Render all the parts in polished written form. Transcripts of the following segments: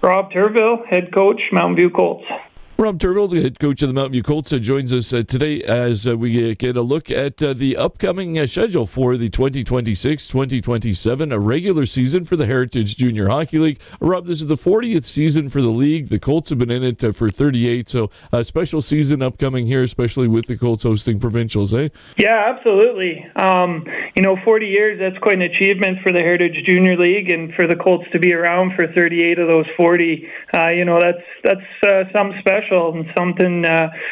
Rob Turville, head coach, Mountain View Colts. Rob Turville, the head coach of the Mountain View Colts, joins us today as we get a look at the upcoming schedule for the 2026-2027, a regular season for the Heritage Junior Hockey League. Rob, this is the 40th season for the league. The Colts have been in it for 38, so a special season upcoming here, especially with the Colts hosting provincials, eh? Yeah, absolutely. 40 years, that's quite an achievement for the Heritage Junior League, and for the Colts to be around for 38 of those 40, that's something special and something,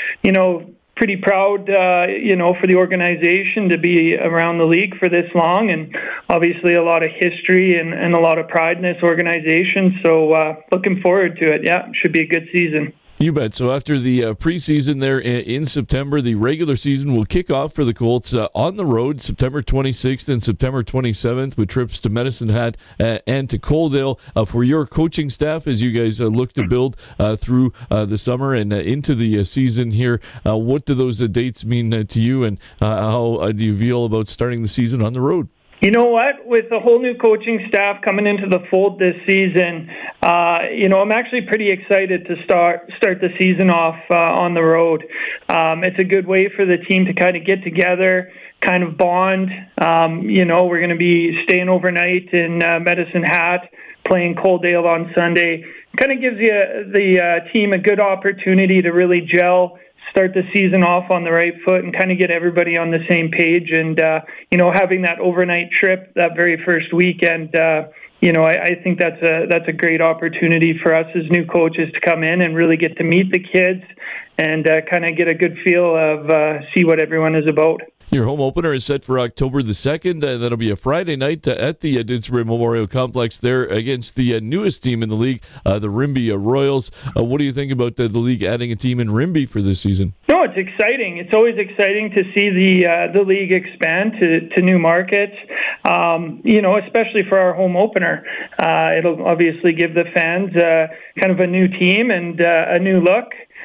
pretty proud, for the organization to be around the league for this long, and obviously a lot of history and a lot of pride in this organization. So looking forward to it. Yeah, should be a good season. You bet. So after the preseason there in September, the regular season will kick off for the Colts on the road September 26th and September 27th with trips to Medicine Hat and to Coaldale. For your coaching staff, as you guys look to build through the summer and into the season here, what do those dates mean to you, and how do you feel about starting the season on the road? You know what? With the whole new coaching staff coming into the fold this season, I'm actually pretty excited to start the season off on the road. It's a good way for the team to kind of get together, kind of bond. We're going to be staying overnight in Medicine Hat, playing Coaldale on Sunday. Kind of gives the team a good opportunity to really gel, start the season off on the right foot, and kind of get everybody on the same page. And, having that overnight trip that very first weekend, I think that's a great opportunity for us as new coaches to come in and really get to meet the kids and kind of get a good feel of see what everyone is about. Your home opener is set for October the 2nd. That'll be a Friday night at the Didsbury Memorial Complex there against the newest team in the league, the Rimbey Royals. What do you think about the league adding a team in Rimbey for this season? No, it's exciting. It's always exciting to see the league expand to new markets, especially for our home opener. It'll obviously give the fans kind of a new team and a new look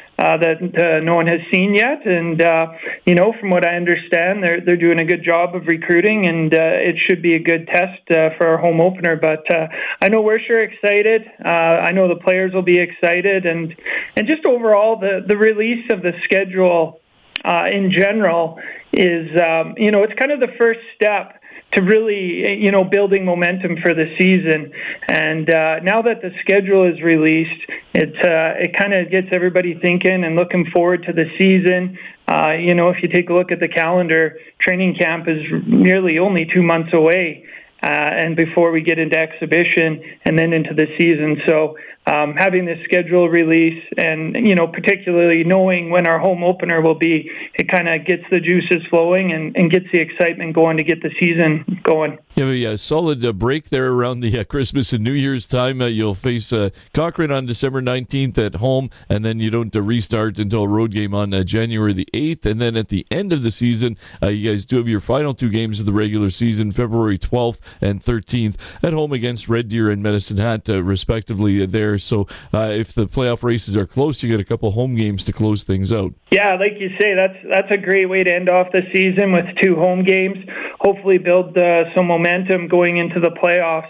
that no one has seen yet. And, from what I understand, they're doing a good job of recruiting, and it should be a good test for our home opener. But I know we're sure excited. I know the players will be excited. And just overall, the release of the schedule in general is, it's kind of the first step to really, building momentum for the season. And now that the schedule is released, it kind of gets everybody thinking and looking forward to the season. If you take a look at the calendar, training camp is nearly only 2 months away. And before we get into exhibition and then into the season. So having this schedule release and, particularly knowing when our home opener will be, it kind of gets the juices flowing and gets the excitement going to get the season going. You have a solid break there around the Christmas and New Year's time. You'll face Cochrane on December 19th at home, and then you don't restart until a road game on January the 8th. And then at the end of the season, you guys do have your final two games of the regular season, February 12th and 13th, at home against Red Deer and Medicine Hat, respectively, there. So if the playoff races are close, you get a couple home games to close things out. Yeah, like you say, that's a great way to end off the season with two home games. Hopefully build some momentum going into the playoffs.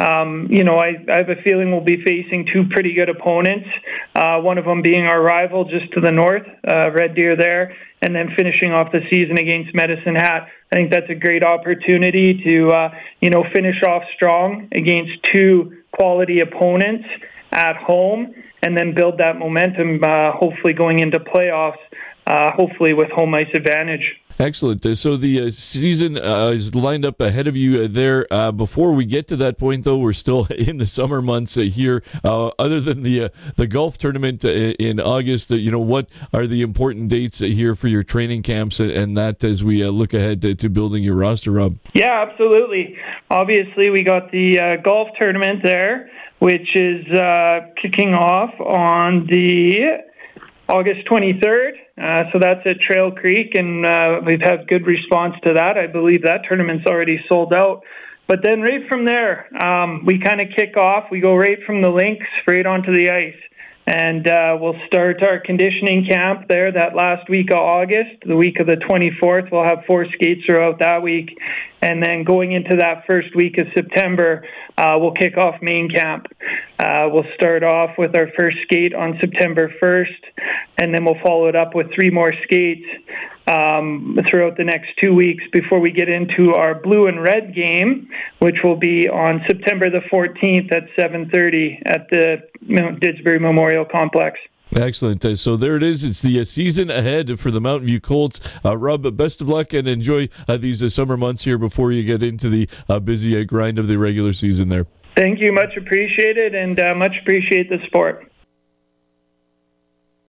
I have a feeling we'll be facing two pretty good opponents, one of them being our rival just to the north, Red Deer there, and then finishing off the season against Medicine Hat. I think that's a great opportunity to, finish off strong against two quality opponents at home, and then build that momentum, hopefully going into playoffs, hopefully with home ice advantage. Excellent. So the season is lined up ahead of you there. Before we get to that point, though, we're still in the summer months here. Other than the golf tournament in August, what are the important dates here for your training camps and that as we look ahead to building your roster, Rob? Yeah, absolutely. Obviously, we got the golf tournament there, which is kicking off on the August 23rd. So that's at Trail Creek, and we've had good response to that. I believe that tournament's already sold out. But then right from there, we kind of kick off. We go right from the links right onto the ice. and we'll start our conditioning camp there that last week of August. The week of the 24th, we'll have 4 skates throughout that week. And then going into that first week of September, we'll kick off main camp. We'll start off with our first skate on September 1st, and then we'll follow it up with 3 more skates throughout the next 2 weeks before we get into our blue and red game, which will be on September the 14th at 7:30 at the Mount Didsbury Memorial Complex. Excellent. So there it is. It's the season ahead for the Mountain View Colts. Rob, best of luck and enjoy these summer months here before you get into the busy grind of the regular season there. Thank you. Much appreciated, and much appreciate the support.